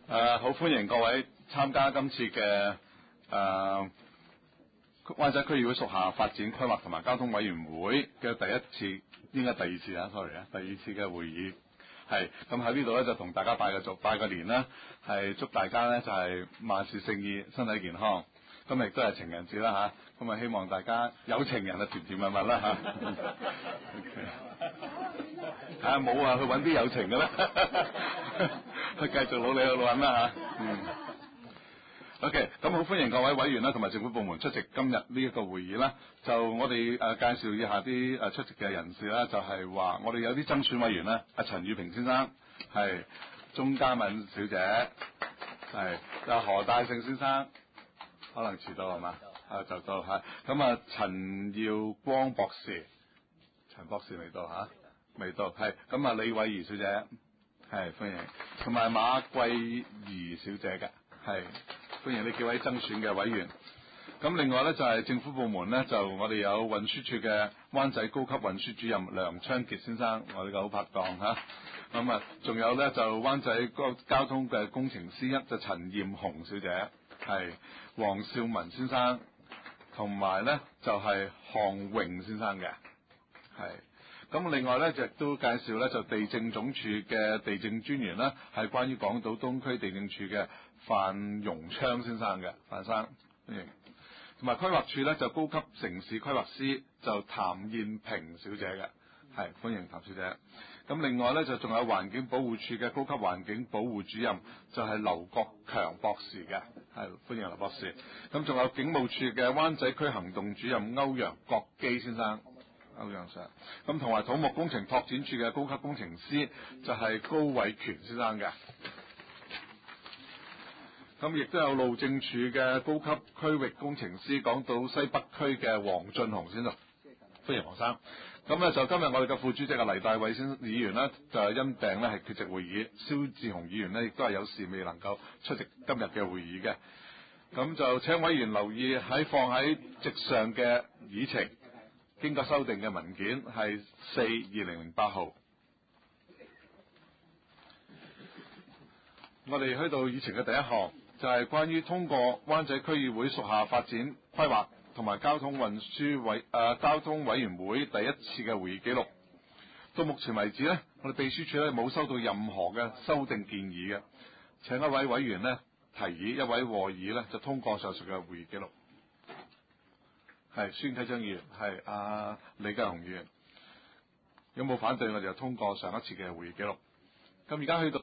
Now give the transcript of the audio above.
好歡迎各位參加今次嘅灣仔區議會屬下發展規劃同埋交通委員會嘅第二次嘅會議。係咁喺呢度咧就同大家拜個年啦，係祝大家咧就係萬事勝意，身體健康。今日亦都係情人節啦嚇，咁啊希望大家有情人啊甜甜蜜蜜啦嚇。冇啊，去揾啲有情嘅啦，去繼續努力去揾啦嚇。OK， 咁好歡迎各位委員啦，同埋政府部門出席今日呢一個會議啦。就我哋介紹以下啲出席嘅人士啦，就係話我哋有啲爭選委員啦，阿陳宇平先生，係鍾嘉敏小姐，係就何大勝先生，可能遲到係嘛？就到嚇。咁啊，陳耀光博士，陳博士未到嚇，未到係。咁啊，李慧儀小姐，係歡迎，同埋馬桂儀小姐嘅，係。歡迎呢幾位爭選嘅委員。咁另外呢，就係政府部門呢，就我哋有運輸處嘅灣仔高級運輸主任梁昌傑先生，我哋嘅好拍檔嚇。咁啊，仲有呢，就灣仔交通嘅工程師一就陳艷紅小姐，係黃少文先生，同埋呢，就係項榮先生嘅，係。咁另外呢，就都介紹呢，就地政總署嘅地政專員啦，係關於港島東區地政處嘅范榮昌先生嘅，范生歡迎。同埋規劃處呢，就高級城市規劃師就譚燕平小姐嘅，係歡迎譚小姐。咁另外呢，就仲有環境保護處嘅高級環境保護主任就係劉國強博士嘅，係歡迎劉博士。咁仲有警務處嘅灣仔區行動主任歐陽國基先生。歐陽上，咁同埋土木工程拓展處嘅高級工程師就係高偉權先生嘅，咁亦都有路政署嘅高級區域工程師港島西北區嘅黃俊雄先生，歡迎黃生。咁咧就今日我哋嘅副主席黎大偉議員呢，就係因病咧係缺席會議，蕭志雄議員呢亦都係有事未能夠出席今日嘅會議嘅。咁就請委員留意放喺席上嘅議程。經過修訂嘅文件係4/2008號。我哋去到議程嘅第一項，就係關於通過灣仔區議會屬下發展規劃同埋交通委員會第一次嘅會議記錄。到目前為止呢，我哋秘書處咧冇收到任何嘅修訂建議嘅。請一位委員呢提議，一位和議呢就通過上述嘅會議記錄。係孫啟章議員，係李家雄議員，有冇反對？我哋就通過上一次嘅會議記錄。咁而家去到